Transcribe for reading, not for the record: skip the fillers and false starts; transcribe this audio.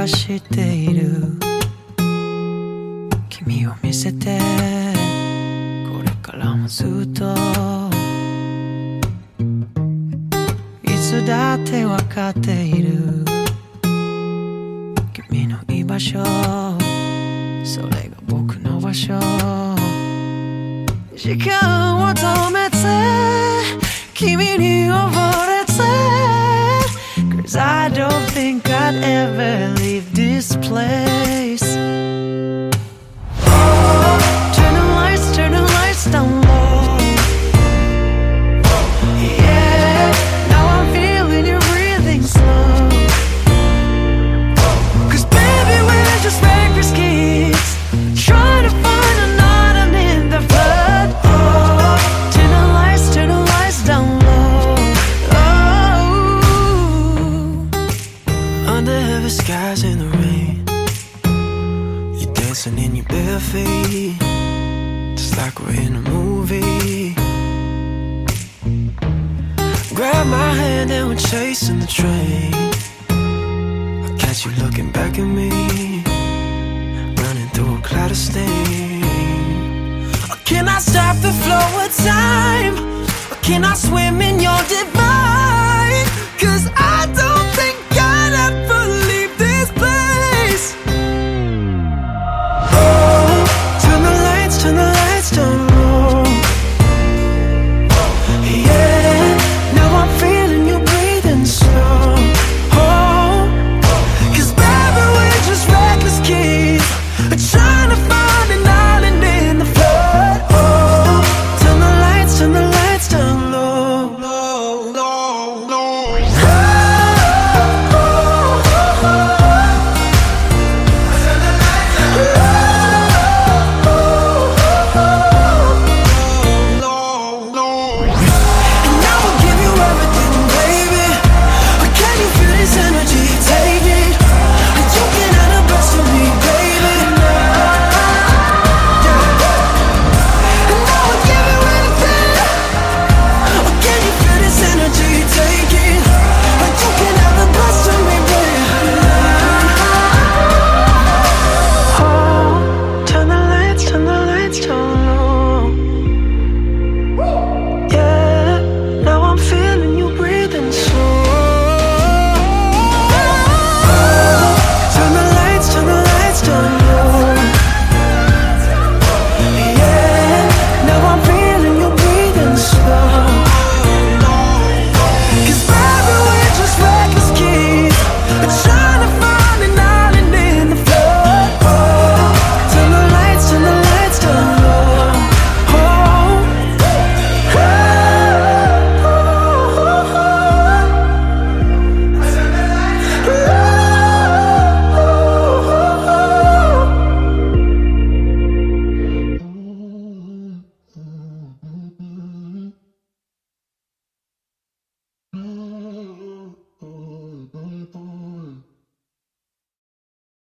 している君を見せてこれからもずっといつだってわかっている君の居場所それが僕の場所時間を止めて君に溺れて Cause I don't think I'd ever leave this place Turn the lights down low Yeah, now I'm feeling you breathing slow Cause baby we're just reckless kids Trying to find an autumn in the flood Turn the lights down low Under heavy skies in the rain You're dancing in your bare feet Just like we're in a movie Grab my hand and we're chasing the train I catch you looking back at me Running through a cloud of steam Or can I stop the flow of time? Or can I swim in your divine